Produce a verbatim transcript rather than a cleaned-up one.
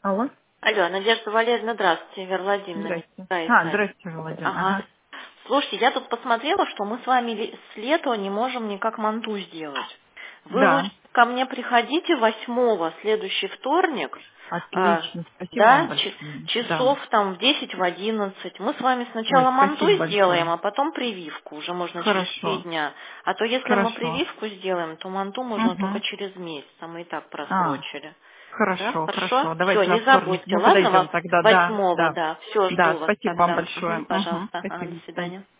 Алло, Алло, Надежда Валерьевна, здравствуйте, Вера Владимировна. здрасте. Да, А, Исаев. здрасте, Володя. Ага. Ага. Слушайте, я тут посмотрела, что мы с вами ли- с лета не можем никак манту сделать. Вы лучше Да, ко мне приходите восьмого, следующий вторник, а, отлично. Спасибо вам да, ч- большое. Да, часов там в десять, в одиннадцать. Мы с вами ой, сначала манту спасибо сделаем, большое. а потом прививку, уже можно через три Хорошо, дня. А то если мы хорошо. прививку сделаем, то манту можно только Угу. через месяц, а мы и так А, просрочили. Да, хорошо, хорошо? хорошо. Все, Давайте на не вторник забудьте, мы ладно, подойдем вас тогда. Да, восьмого, да. да. Все, Да, жду вас спасибо вам тогда. большое. Мгм, Угу. пожалуйста. Ага, до Спасибо. свидания.